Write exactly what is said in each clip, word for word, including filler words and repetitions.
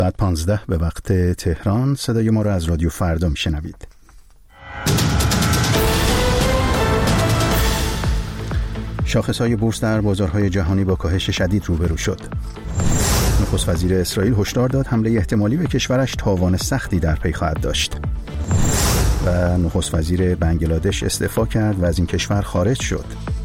بعد پانزده به وقت تهران. صدای ما را از رادیو فردا میشنوید. شاخص‌های بورس در بازارهای جهانی با کاهش شدید روبرو شد. نخست وزیر اسرائیل هشدار داد حمله احتمالی به کشورش تاوان سختی در پی خواهد داشت. و نخست وزیر بنگلادش استعفا کرد و از این کشور خارج شد.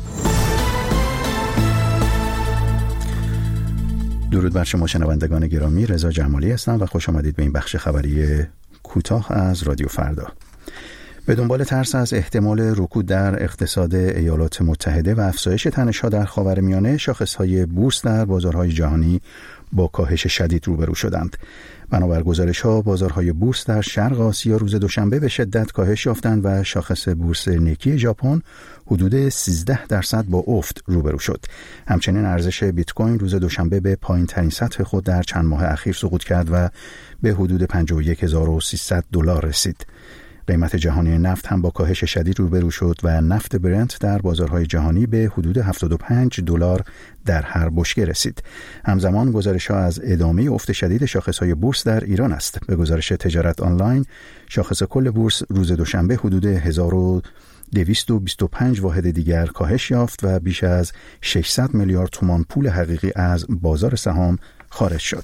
درود بر شما شنوندگان گرامی، رضا جمالی هستم و خوش آمدید به این بخش خبری کوتاه از رادیو فردا. به دنبال ترس از احتمال رکود در اقتصاد ایالات متحده و افزایش تنش‌ها در خاورمیانه، شاخص‌های بورس در بازارهای جهانی با کاهش شدید روبرو شدند. بنابر گزارش‌ها، بازارهای بورس در شرق آسیا روز دوشنبه به شدت کاهش یافتند و شاخص بورس نیکی ژاپن حدود سیزده درصد با افت روبرو شد. همچنین ارزش بیت کوین روز دوشنبه به پایین‌ترین سطح خود در چند ماه اخیر سقوط کرد و به حدود پنجاه و یک هزار و سیصد دلار رسید. قیمت جهانی نفت هم با کاهش شدید روبرو شد و نفت برنت در بازارهای جهانی به حدود هفتاد و پنج دلار در هر بشکه رسید. همزمان گزارش‌ها از ادامه افت شدید شاخص‌های بورس در ایران است. به گزارش تجارت آنلاین، شاخص کل بورس روز دوشنبه حدود هزار و دویست و بیست و پنج واحد دیگر کاهش یافت و بیش از ششصد میلیارد تومان پول حقیقی از بازار سهام خارج شد.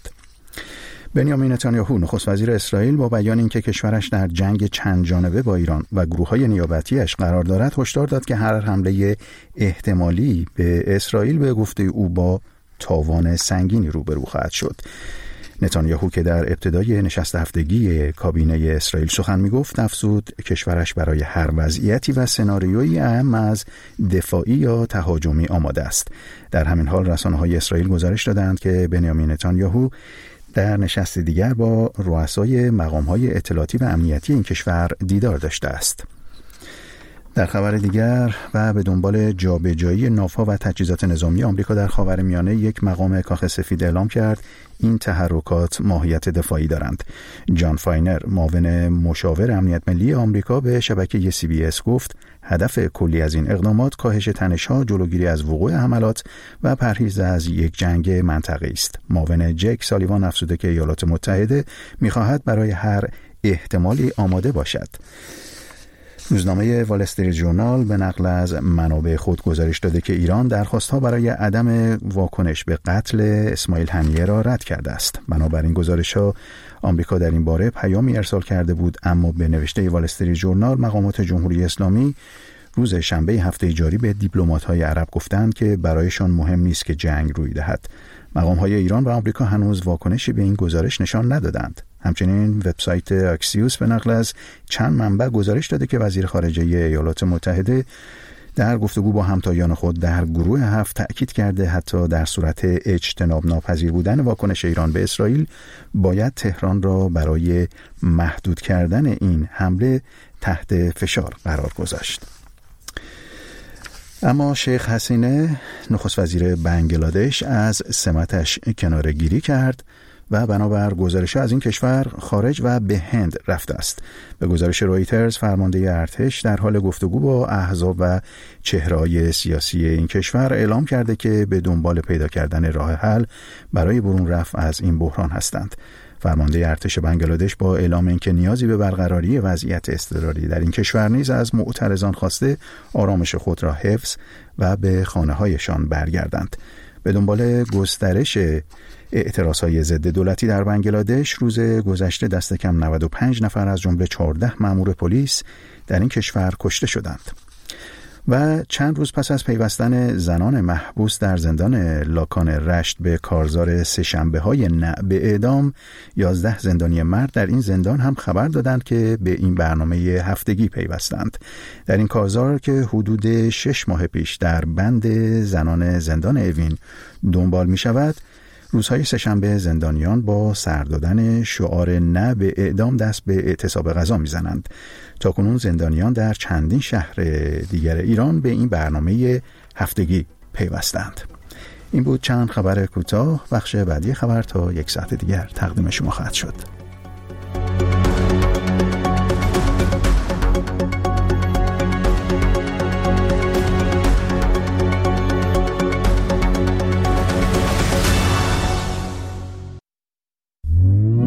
بنیامین نتانیاهو نخست وزیر اسرائیل با بیان اینکه کشورش در جنگ چند جانبه با ایران و گروه‌های نیابتی‌اش قرار دارد، هشدار داد که هر حمله احتمالی به اسرائیل به گفته او با تاوان سنگینی روبرو خواهد شد. نتانیاهو که در ابتدای نشست هفتگی کابینه اسرائیل سخن می‌گفت، افزود کشورش برای هر وضعیتی و سناریویی اهم از دفاعی یا تهاجمی آماده است. در همین حال رسانه‌های اسرائیل گزارش دادند که بنیامین نتانیاهو در نشست دیگر با رؤسای مقام‌های اطلاعاتی و امنیتی این کشور دیدار داشته است. در خبر دیگر و به دنبال جابجایی ناوها و تجهیزات نظامی آمریکا در خاورمیانه، یک مقام کاخ سفید اعلام کرد این تحرکات ماهیت دفاعی دارند. جان فاینر، معاون مشاور امنیت ملی آمریکا، به شبکه سی بی اس گفت هدف کلی از این اقدامات کاهش تنش‌ها، جلوگیری از وقوع حملات و پرهیز از یک جنگ منطقه‌ای است. معاون جک سالیوان افزوده که ایالات متحده می‌خواهد برای هر احتمالی آماده باشد. روزنامه وال استریت ژورنال به نقل از منابع خود گزارش داده که ایران درخواست‌ها برای عدم واکنش به قتل اسماعیل هنیه را رد کرده است. بنابراین گزارش‌ها آمریکا در این باره پیامی ارسال کرده بود، اما به نوشته وال استریت ژورنال، مقامات جمهوری اسلامی روز شنبه هفته جاری به دیپلمات‌های عرب گفتند که برایشان مهم نیست که جنگ روی دهد. مقام‌های ایران و آمریکا هنوز واکنشی به این گزارش نشان ندادند. همچنین وبسایت اکسیوس به نقل از چند منبع گزارش داده که وزیر خارجه ایالات متحده در گفتگو با همتایان خود در گروه هفت تأکید کرده حتی در صورت اجتناب ناپذیر بودن واکنش ایران به اسرائیل، باید تهران را برای محدود کردن این حمله تحت فشار قرار گذاشت. اما شیخ حسینه نخست وزیر بنگلادش از سمتش کناره‌گیری کرد و بنابر گزارش از این کشور خارج و به هند رفته است. به گزارش رویترز، فرمانده ارتش در حال گفتگو با احزاب و چهره‌های سیاسی این کشور اعلام کرده که به دنبال پیدا کردن راه حل برای برون رفت از این بحران هستند. فرمانده ارتش بنگلادش با اعلام اینکه نیازی به برقراری وضعیت اضطراری در این کشور نیز از معترضان خواسته آرامش خود را حفظ و به خانه‌هایشان برگردند. به دنبال گسترش اعتراضهای ضد دولتی در بنگلادش، روز گذشته دست کم نود و پنج نفر از جمله چهارده مأمور پلیس در این کشور کشته شدند. و چند روز پس از پیوستن زنان محبوس در زندان لاکان رشت به کارزار سه‌شنبه‌های نه به اعدام، یازده زندانی مرد در این زندان هم خبر دادند که به این برنامه هفتگی پیوستند. در این کارزار که حدود شش ماه پیش در بند زنان زندان اوین دنبال می شود، روزهای سه‌شنبه زندانیان با سر دادن شعار نه به اعدام دست به اعتصاب غذا میزنند. تاکنون زندانیان در چندین شهر دیگر ایران به این برنامه هفتگی پیوستند. این بود چند خبر کوتاه. بخش بعدی خبر تا یک ساعت دیگر تقدیم شما خواهد شد.